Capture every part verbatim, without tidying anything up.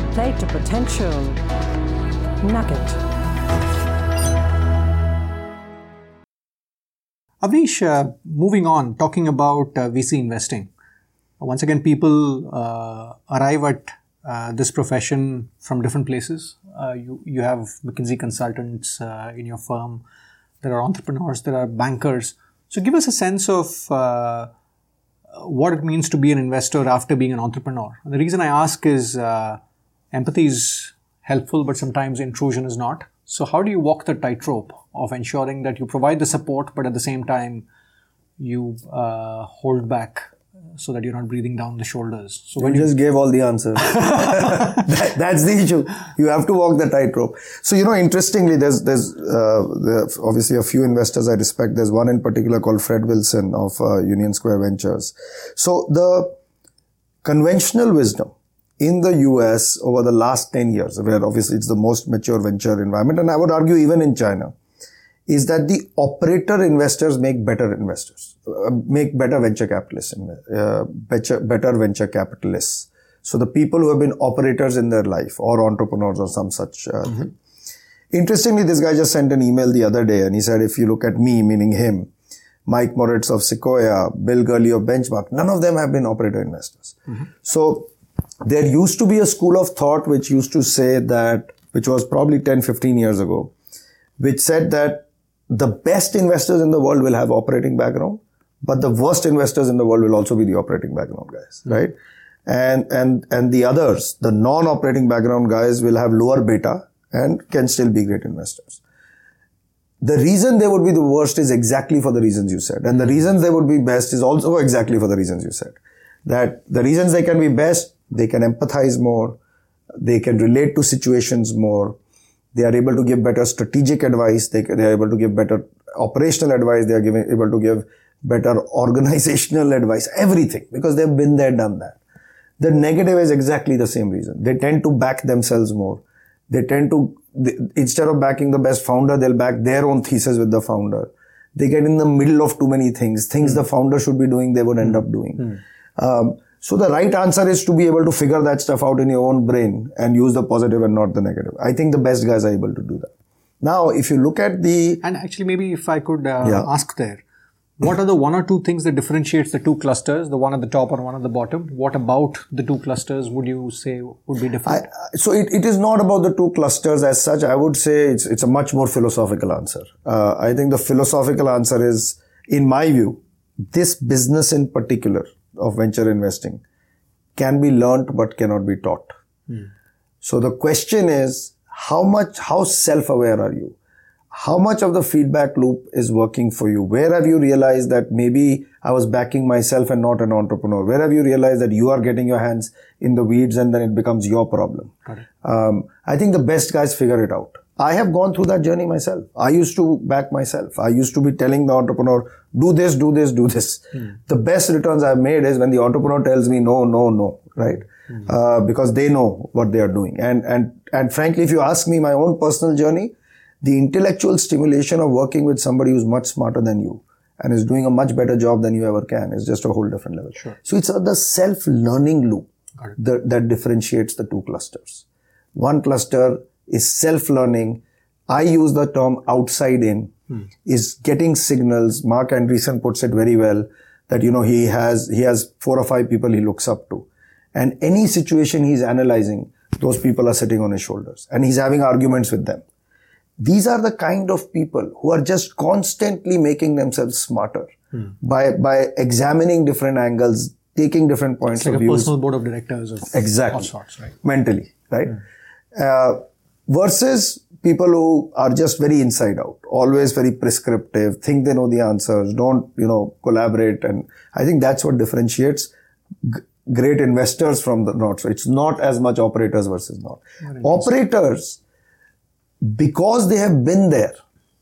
Play to Potential Nugget. Avnish, uh, moving on, talking about uh, V C investing. Once again, people uh, arrive at uh, this profession from different places. Uh, you, you have McKinsey consultants uh, in your firm. There are entrepreneurs, there are bankers. So give us a sense of uh, what it means to be an investor after being an entrepreneur. And the reason I ask is uh, empathy is helpful, but sometimes intrusion is not. So how do you walk the tightrope of ensuring that you provide the support, but at the same time you uh, hold back so that you're not breathing down the shoulders? So when you, you just gave all the answers. that, that's the issue. You have to walk the tightrope. So, you know, interestingly, there's, there's, uh, there's obviously a few investors I respect. There's one in particular called Fred Wilson of uh, Union Square Ventures. So the conventional wisdom in the U S over the last ten years, where obviously it's the most mature venture environment, and I would argue even in China, is that the operator investors make better investors, uh, make better venture capitalists, uh, better, better venture capitalists. So the people who have been operators in their life or entrepreneurs or some such uh, mm-hmm. thing. Interestingly, this guy just sent an email the other day and he said, if you look at me, meaning him, Mike Moritz of Sequoia, Bill Gurley of Benchmark, none of them have been operator investors. Mm-hmm. So there used to be a school of thought which used to say that, which was probably ten, fifteen years ago, which said that the best investors in the world will have operating background, but the worst investors in the world will also be the operating background guys, mm-hmm. right? And, and, and the others, the non-operating background guys will have lower beta and can still be great investors. The reason they would be the worst is exactly for the reasons you said. And the reasons they would be best is also exactly for the reasons you said. That the reasons they can be best, they can empathize more, they can relate to situations more, they are able to give better strategic advice, they, they are able to give better operational advice, they are giving, able to give better organizational advice, everything, because they've been there, done that. The negative is exactly the same reason. They tend to back themselves more. They tend to, they, instead of backing the best founder, they'll back their own thesis with the founder. They get in the middle of too many things. Things mm. the founder should be doing, they would end mm. up doing. Mm. Um, so the right answer is to be able to figure that stuff out in your own brain and use the positive and not the negative. I think the best guys are able to do that. Now, if you look at the... And actually, maybe if I could uh, yeah. ask there, what are the one or two things that differentiates the two clusters, the one at the top or one at the bottom? What about the two clusters would you say would be different? I, so it, it is not about the two clusters as such. I would say it's, it's a much more philosophical answer. Uh, I think the philosophical answer is, in my view, this business in particular of venture investing can be learnt but cannot be taught. Hmm. So the question is, how much, how self-aware are you? How much of the feedback loop is working for you? Where have you realized that maybe I was backing myself and not an entrepreneur? Where have you realized that you are getting your hands in the weeds and then it becomes your problem? Um, I think the best guys figure it out. I have gone through that journey myself. I used to back myself. I used to be telling the entrepreneur, do this, do this, do this. Hmm. The best returns I've made is when the entrepreneur tells me no, no, no, right? Hmm. Uh, because they know what they are doing. And, and, and frankly, if you ask me my own personal journey, the intellectual stimulation of working with somebody who's much smarter than you and is doing a much better job than you ever can is just a whole different level. Sure. So it's the self-learning loop that, that differentiates the two clusters. One cluster is self-learning. I use the term outside in, hmm. is getting signals. Mark Andreessen puts it very well that, you know, he has, he has four or five people he looks up to. And any situation he's analyzing, those people are sitting on his shoulders and he's having arguments with them. These are the kind of people who are just constantly making themselves smarter hmm. by, by examining different angles, taking different points it's like of view. view. Like a personal board of directors of exactly. all sorts, right? Mentally, right? Hmm. Uh, versus people who are just very inside out, always very prescriptive, think they know the answers, don't, you know, collaborate. And I think that's what differentiates g- great investors from the not. So it's not as much operators versus not. Operators, because they have been there,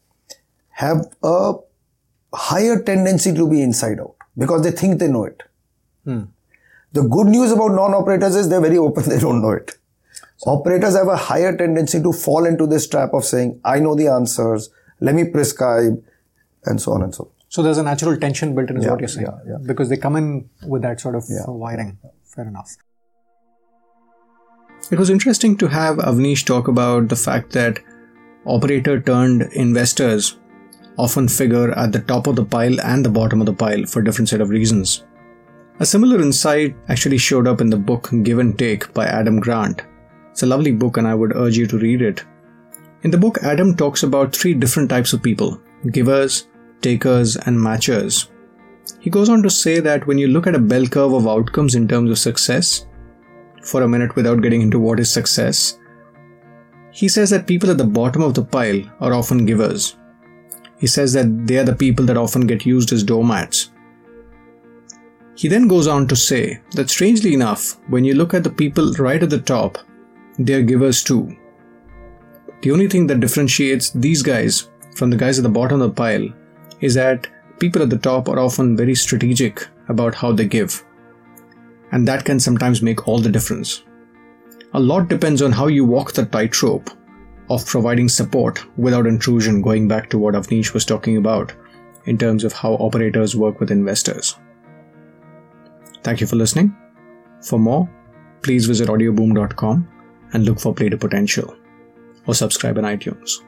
have a higher tendency to be inside out because they think they know it. Hmm. The good news about non-operators is they're very open, they don't know it. So, operators have a higher tendency to fall into this trap of saying, I know the answers, let me prescribe, and so on and so on. So there's a natural tension built in is yeah, what you're saying. Yeah, yeah. Because they come in with that sort of yeah. wiring. Fair enough. It was interesting to have Avnish talk about the fact that operator turned investors often figure at the top of the pile and the bottom of the pile for different set of reasons. A similar insight actually showed up in the book Give and Take by Adam Grant. It's a lovely book and I would urge you to read it. In the book, Adam talks about three different types of people: givers, takers, and matchers. He goes on to say that when you look at a bell curve of outcomes in terms of success, for a minute without getting into what is success, he says that people at the bottom of the pile are often givers. He says that they are the people that often get used as doormats. He then goes on to say that strangely enough, when you look at the people right at the top, they are givers too. The only thing that differentiates these guys from the guys at the bottom of the pile is that people at the top are often very strategic about how they give. And that can sometimes make all the difference. A lot depends on how you walk the tightrope of providing support without intrusion, going back to what Avnish was talking about in terms of how operators work with investors. Thank you for listening. For more, please visit audioboom dot com and look for Play to Potential or subscribe on iTunes.